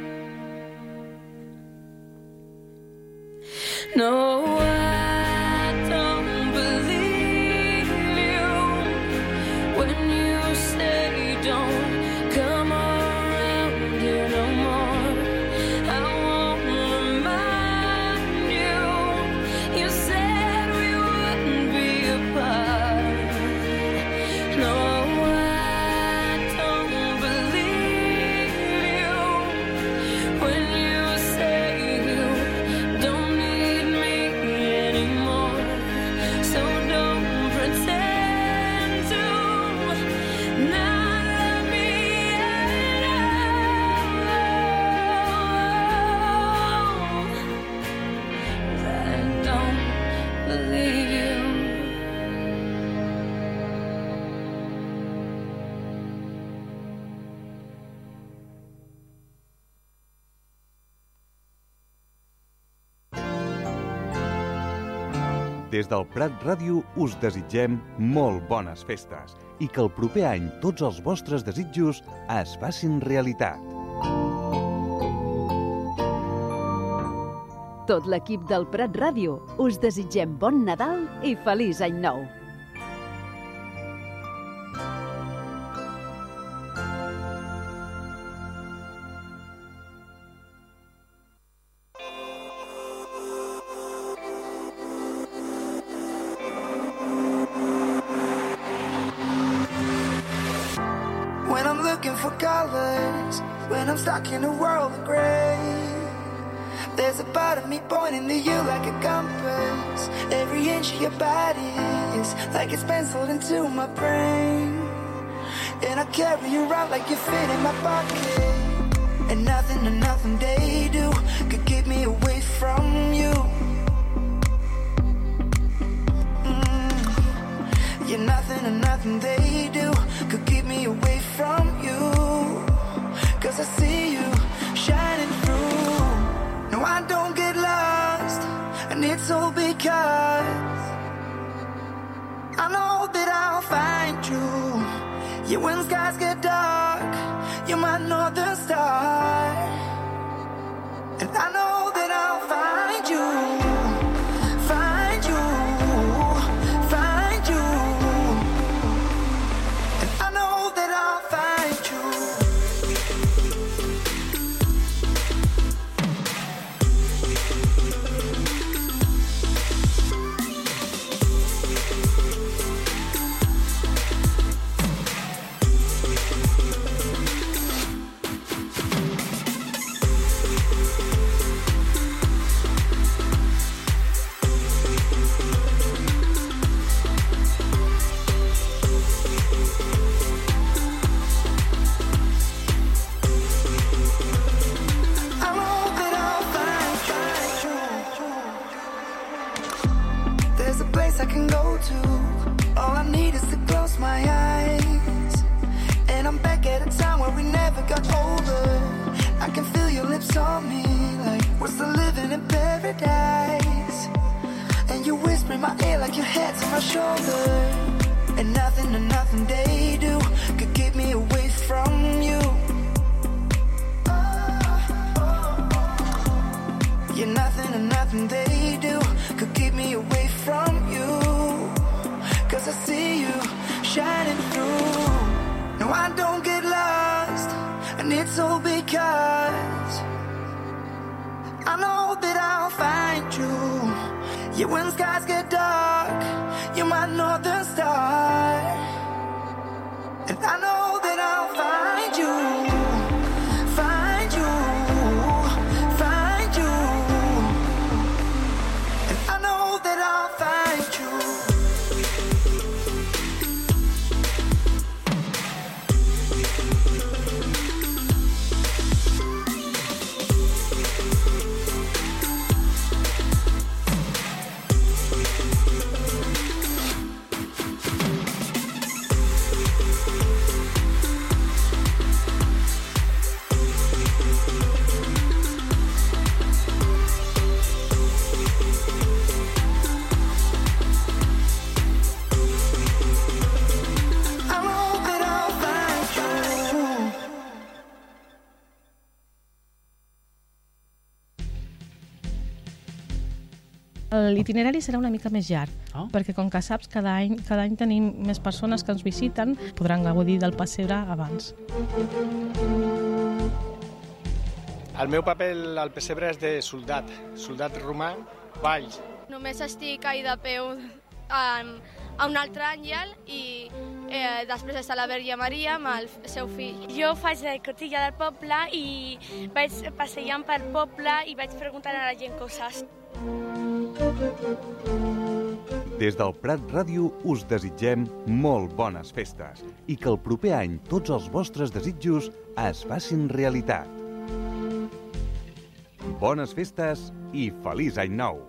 No, I don't believe you when you say don't come around here no more. I won't remind you, you said we wouldn't be apart. No, I don't believe you when you say you don't need me anymore. So don't pretend to not love me at all. 'Cause I don't believe you. Des del Prat Ràdio us desitgem molt bones festes i que el proper any tots els vostres desitjos es facin realitat. Tot l'equip del Prat Ràdio us desitgem bon Nadal i feliç any nou. looking for colors when I'm stuck in a world of gray. There's a part of me pointing to you like a compass. Every inch of your body is like it's penciled into my brain. And I carry you around like you fit in my pocket. And nothing and nothing they do could keep me away from you. Mm. Yeah, nothing and nothing they do could keep me away from you. Cause I see you shining through. No, I don't get lost, and it's all because I know that I'll find you. Yeah, when skies get dark, you're my northern star. And I know that I'll find you, find you, find you. And I know that I'll find you. I can go to. All I need is to close my eyes, and I'm back at a time where we never got older. I can feel your lips on me like we're still living in paradise. And you whisper in my ear like your head's on my shoulder. And nothing and nothing they do could keep me away from you. Yeah, nothing and nothing they do could keep me away from you. Cause I see you shining through. No, I don't get lost, and it's all because I know that I'll find you. Yeah, when skies get dark, you're my northern star. And I know that I'll find you, find you, find you. And I know that I'll find you. L'itinerari serà una mica més llarg, oh. perquè com que saps, cada any, cada any tenim més persones que ens visiten, podran gaudir del pessebre abans. El meu paper al pessebre és de soldat, soldat romà, valls. Només estic ahí de peu a, a un altre àngel i eh, després està la Verge Maria amb el seu fill. Jo faig de cotilla del poble i vaig passejant pel poble i vaig preguntant a la gent coses. Des del Prat Ràdio us desitgem molt bones festes i que el proper any tots els vostres desitjos es facin realitat. Bones festes i feliç any nou!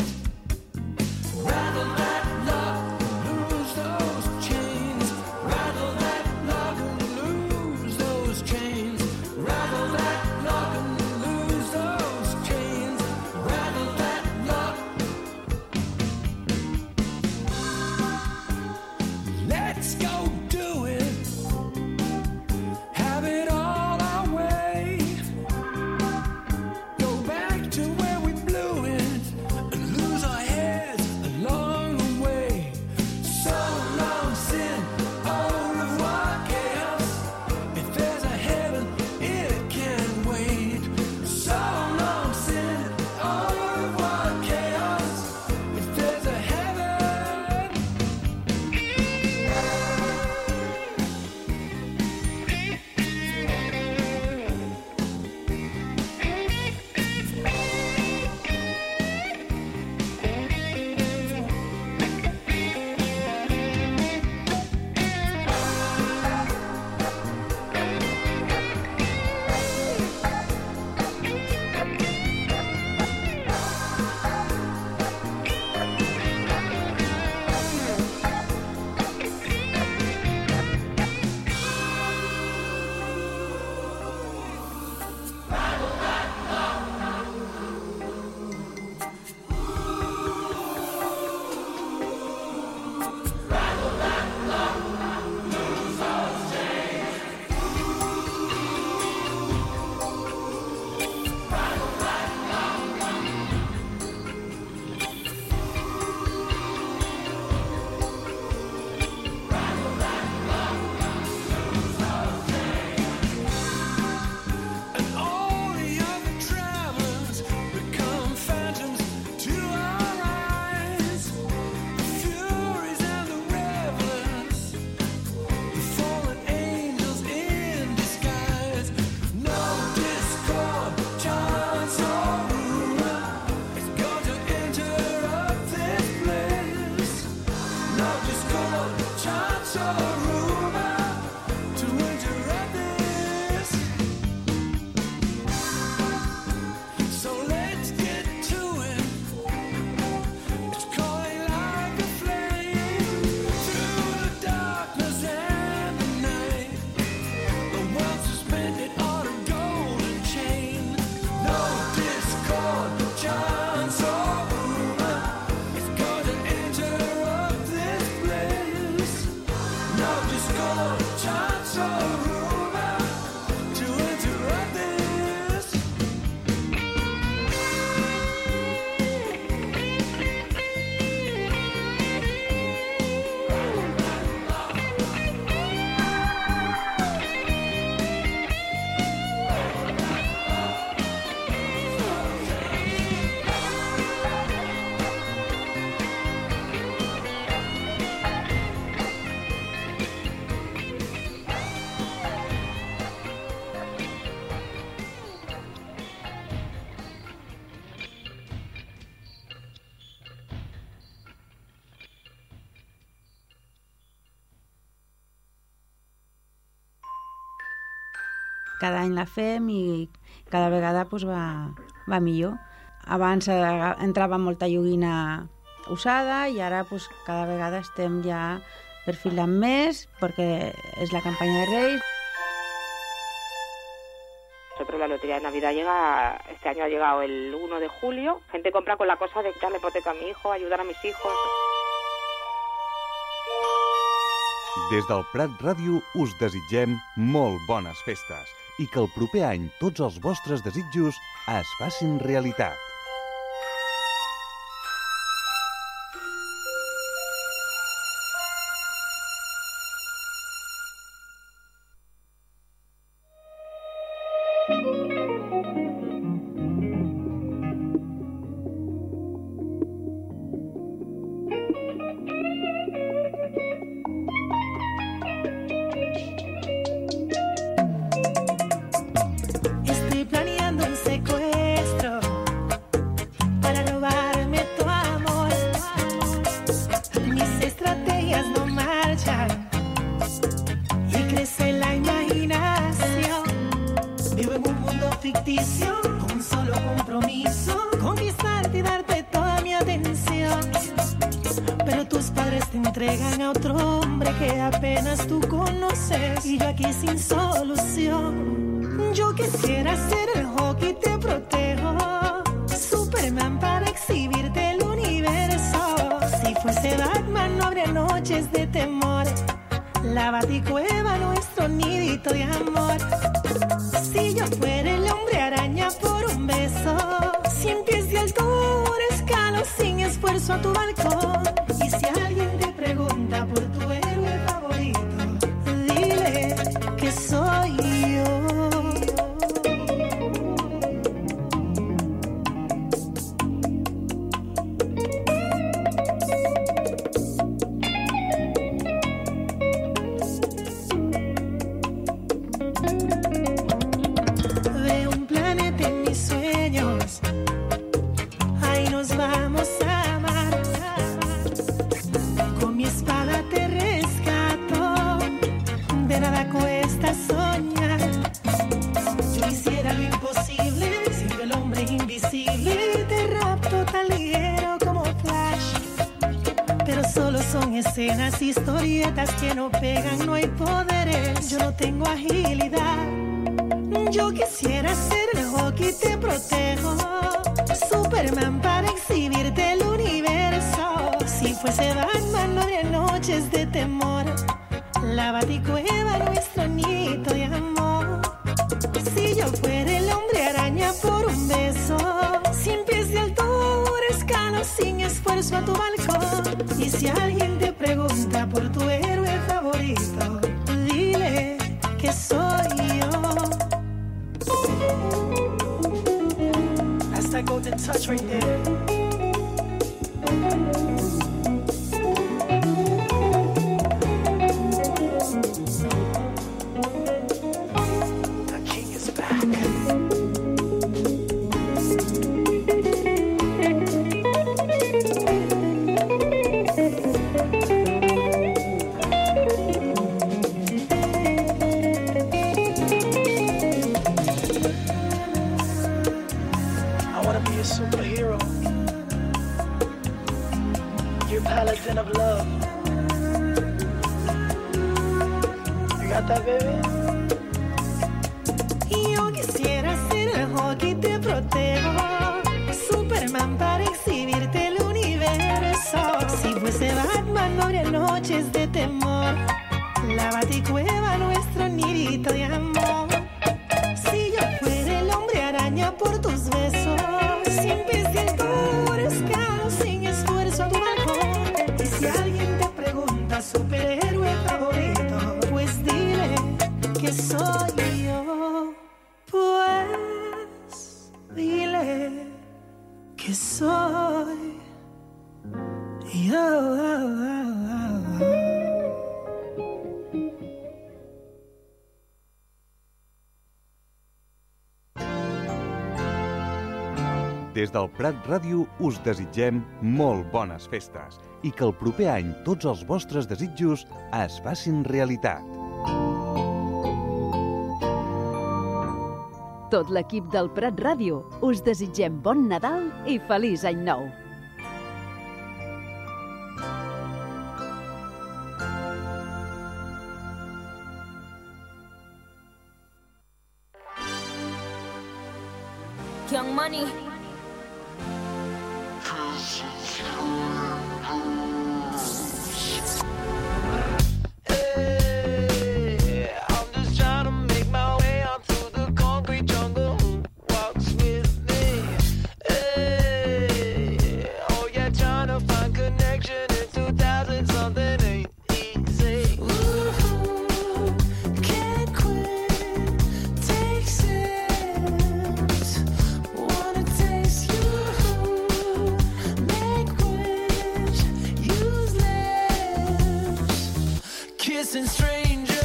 Rather let love lose those chains. Rather cada any la fem i cada vegada pues, va, va millor. Abans eh, entrava molta joguina usada i ara pues, cada vegada estem ja perfilant més perquè és la campanya de Reis. Nosotros la lotería de Navidad llega, este año ha llegado el uno de julio. Gente compra con la cosa de darle hipoteca a mi hijo, ayudar a mis hijos. Des del Prat Ràdio us desitgem molt bones festes i que el proper any tots els vostres desitjos es facin realitat. Estoy planeando un secuestro para robarme tu amor. Mis estrategias no marchan y crece la imaginación. Vivo en un mundo ficticio con un solo compromiso: conquistarte y darte toda mi atención. Pero tus padres te entregan a otro hombre que apenas tú conoces y yo aquí sin solución. Yo quisiera ser el hockey, te protejo, Superman para exhibirte el universo. Si fuese Batman no habría noches de temor, la Baticueva nuestro nidito de amor. Si yo fuera el hombre araña por un beso, cien pies de altura escalo sin esfuerzo a tu balcón. Y si alguien te pregunta por tu héroe favorito, dile que soy yo. Veo un planeta en mis sueños, ahí nos vamos a amar. Con mi espada te rescato, de nada cuesta soñar. Yo hiciera lo imposible, siendo el hombre invisible. Te rapto tan ligero como Flash, pero solo son escenas, historietas que no pegan, no hay poderes. Yo no tengo agilidad. Yo quisiera ser el hockey, te protejo, Superman para exhibirte el universo. Si fuese Batman no habría noches de temor, la Baticueva nuestro nidito de amor. Si yo fuera el hombre araña por un beso, cien pies de altura escalo sin esfuerzo a tu balcón. Y si alguien te pregunta por tu héroe favorito, dile que soy yo. That's that golden touch right there. The king is back. I wanna be a superhero, your paladin of love. You got that, baby? Yo quisiera ser el hockey, te protejo, Superman para exhibirte el universo. Si fuese Batman no habría noches de temor, la Baticueva nuestro nidito de amor. Si yo fuera el hombre araña por tus besos, cien pies de altura escalo sin esfuerzo a tu balcón. Y si alguien te pregunta superhéroe favorito, pues dile que soy yo. Pues dile que soy yo. Des del Prat Ràdio us desitgem molt bones festes i que el proper any tots els vostres desitjos es facin realitat. tot l'equip del Prat Ràdio us desitgem bon Nadal i feliç any nou. Young Money. Kissing strangers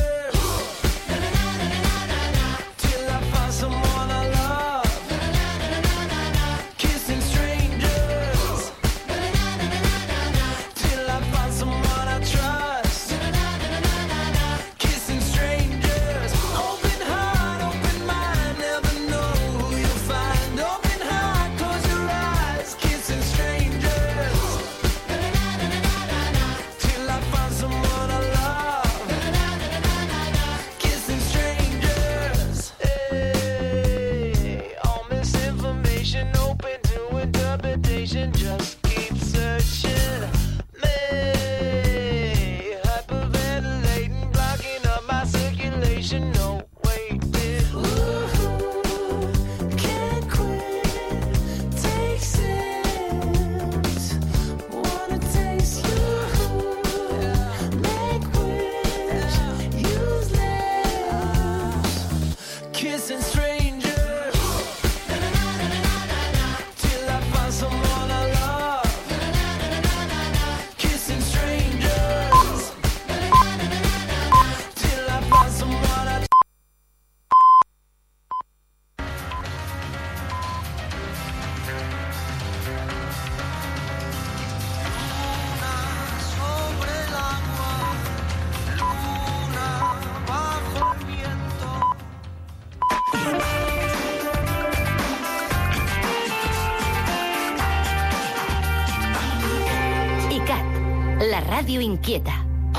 till I find someone I love. Kissing strangers till I find someone I trust. Kissing strangers, open heart, open mind, never know who you'll find. Open heart, close your eyes. Kissing strangers till I find someone I love. Kissing strangers, hey, all misinformation open to interpretation. Just keep searching. Me, hyperventilating, blocking up my circulation. No waiting. Ooh, can't quit. Take sips. Wanna taste you. Make wish. Use lips. Kissing strangers till I find someone I love. Kissing strangers till I find someone I sobre el agua, luna bajo el viento. ICAT, la ràdio inquieta.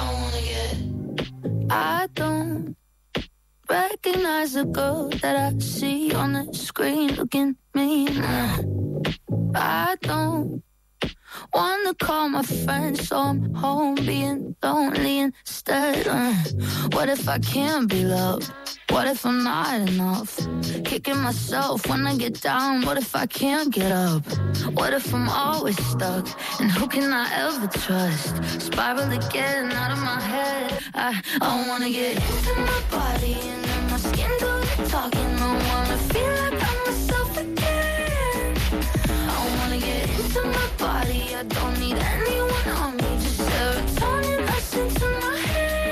I don't recognize the girl that I see on the screen looking mean. I don't wanna call my friends, so I'm home being lonely instead. Uh, what if I can't be loved? What if I'm not enough? Kicking myself when I get down. What if I can't get up? What if I'm always stuck? And who can I ever trust? Spiral again out of my head. I, I wanna get into my body and then my skin do the talking. I wanna feel like I'm myself again. I wanna get into my body. I don't need anyone on me.